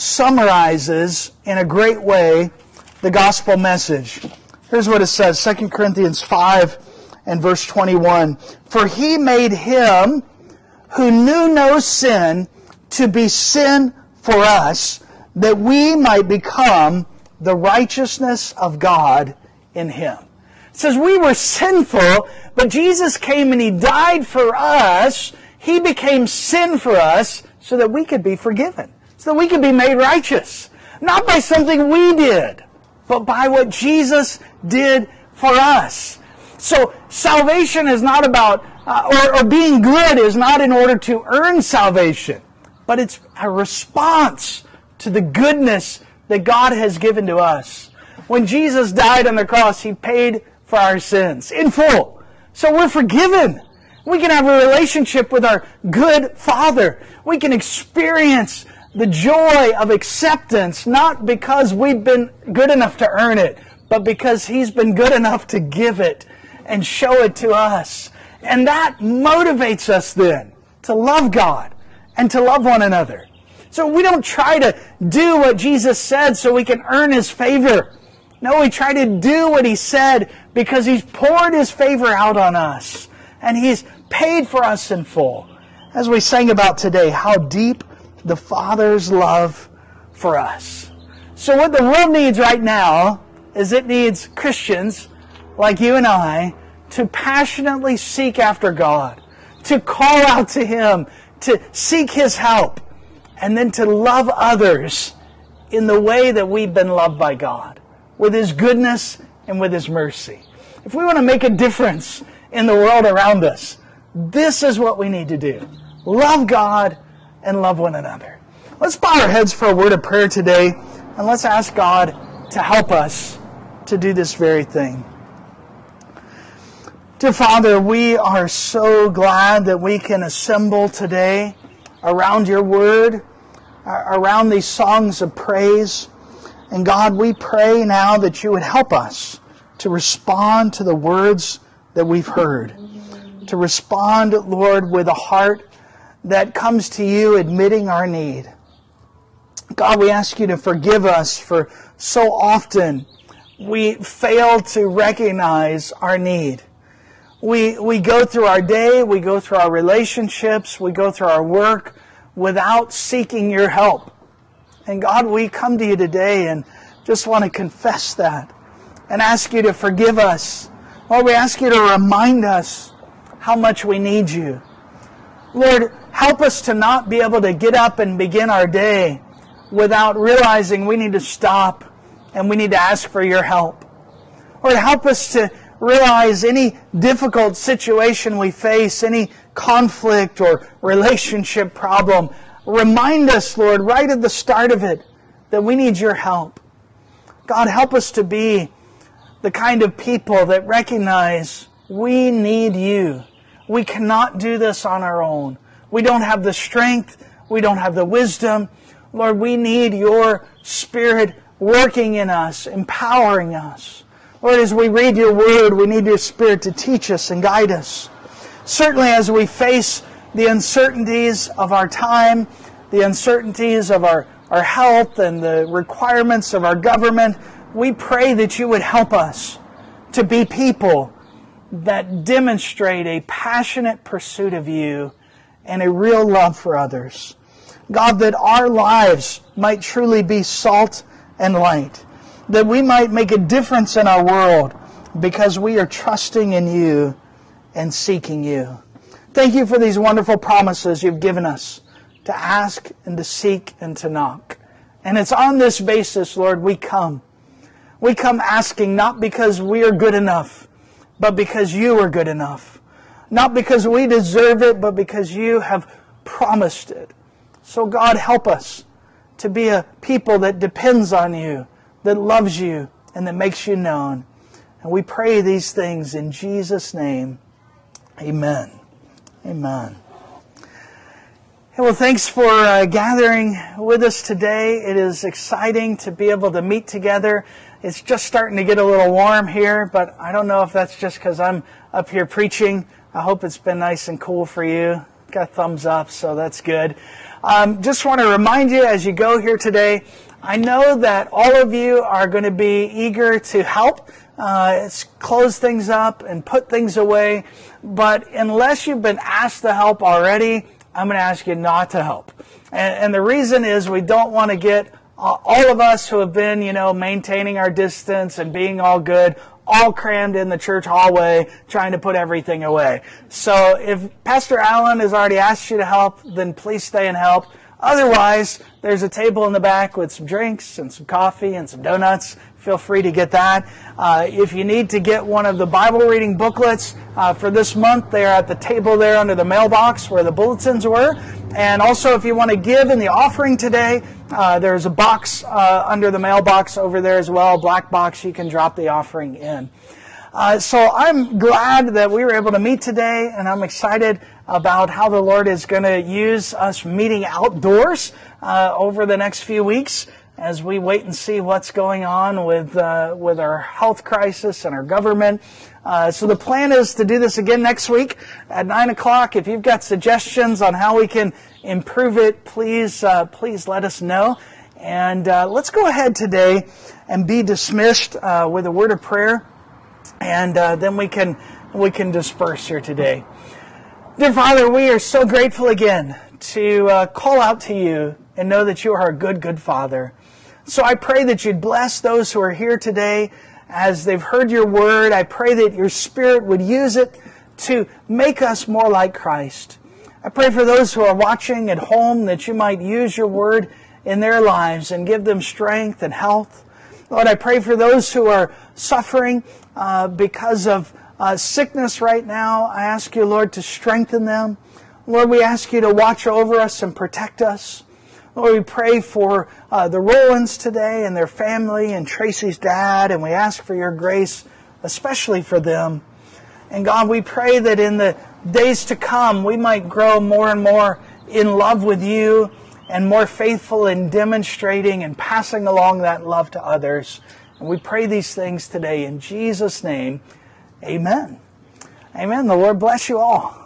summarizes in a great way the gospel message. Here's what it says, Second Corinthians five and verse twenty-one. For he made him who knew no sin to be sin for us, that we might become the righteousness of God in him. It says we were sinful, but Jesus came and he died for us. He became sin for us so that we could be forgiven, so that we could be made righteous. Not by something we did, but by what Jesus did for us. So salvation is not about, uh, or, or being good is not in order to earn salvation, but it's a response to the goodness that God has given to us. When Jesus died on the cross, he paid for our sins in full. So we're forgiven. We can have a relationship with our good Father. We can experience the joy of acceptance, not because we've been good enough to earn it, but because he's been good enough to give it and show it to us. And that motivates us then to love God and to love one another. So we don't try to do what Jesus said so we can earn his favor. No, we try to do what he said because he's poured his favor out on us. And he's paid for us in full. As we sang about today, how deep the Father's love for us. So what the world needs right now is it needs Christians like you and I to passionately seek after God, to call out to him, to seek his help, and then to love others in the way that we've been loved by God, with his goodness and with his mercy. If we want to make a difference in the world around us, this is what we need to do. Love God and love one another. Let's bow our heads for a word of prayer today, and let's ask God to help us to do this very thing. Dear Father, we are so glad that we can assemble today around your word, around these songs of praise. And God, we pray now that you would help us to respond to the words that we've heard. To respond, Lord, with a heart that comes to you admitting our need. God, we ask you to forgive us for so often we fail to recognize our need. We, we go through our day, we go through our relationships, we go through our work without seeking your help. And God, we come to you today and just want to confess that and ask you to forgive us. Lord, we ask you to remind us how much we need you. Lord, help us to not be able to get up and begin our day without realizing we need to stop and we need to ask for your help. Lord, help us to realize any difficult situation we face, any conflict or relationship problem. Remind us, Lord, right at the start of it, that we need your help. God, help us to be the kind of people that recognize we need you. We cannot do this on our own. We don't have the strength. We don't have the wisdom. Lord, we need your Spirit working in us, empowering us. Lord, as we read your word, we need your Spirit to teach us and guide us. Certainly as we face the uncertainties of our time, the uncertainties of our, our health and the requirements of our government, we pray that you would help us to be people that demonstrate a passionate pursuit of you and a real love for others. God, that our lives might truly be salt and light, that we might make a difference in our world because we are trusting in you and seeking you. Thank you for these wonderful promises you've given us to ask and to seek and to knock. And it's on this basis, Lord, we come. We come asking not because we are good enough, but because you are good enough. Not because we deserve it, but because you have promised it. So God, help us to be a people that depends on you, that loves you, and that makes you known. And we pray these things in Jesus' name. Amen. Amen. Hey, well, thanks for uh, gathering with us today. It is exciting to be able to meet together. It's just starting to get a little warm here, but I don't know if that's just because I'm up here preaching. I hope it's been nice and cool for you. Got a thumbs up, so that's good. Um, just want to remind you as you go here today, I know that all of you are going to be eager to help uh, close things up and put things away, but unless you've been asked to help already, I'm going to ask you not to help. And, and the reason is we don't want to get uh, all of us who have been, you know, maintaining our distance and being all good, all crammed in the church hallway trying to put everything away. So if Pastor Allen has already asked you to help, then please stay and help. Otherwise, there's a table in the back with some drinks and some coffee and some donuts. Feel free to get that. Uh, if you need to get one of the Bible reading booklets uh, for this month, they are at the table there under the mailbox where the bulletins were. And also, if you want to give in the offering today, uh, there's a box uh, under the mailbox over there as well, a black box you can drop the offering in. Uh, so I'm glad that we were able to meet today, and I'm excited about how the Lord is going to use us meeting outdoors uh, over the next few weeks as we wait and see what's going on with uh, with our health crisis and our government. Uh, so the plan is to do this again next week at nine o'clock. If you've got suggestions on how we can improve it, please uh, please let us know. And uh, let's go ahead today and be dismissed uh, with a word of prayer, and uh, then we can we can disperse here today. Dear Father, we are so grateful again to uh, call out to you and know that you are a good, good Father. So I pray that you'd bless those who are here today as they've heard your word. I pray that your Spirit would use it to make us more like Christ. I pray for those who are watching at home that you might use your word in their lives and give them strength and health. Lord, I pray for those who are suffering uh, because of uh, sickness right now. I ask you, Lord, to strengthen them. Lord, we ask you to watch over us and protect us. Lord, we pray for uh, the Rowlands today and their family and Tracy's dad, and we ask for your grace, especially for them. And God, we pray that in the days to come, we might grow more and more in love with you and more faithful in demonstrating and passing along that love to others. And we pray these things today in Jesus' name. Amen. Amen. The Lord bless you all.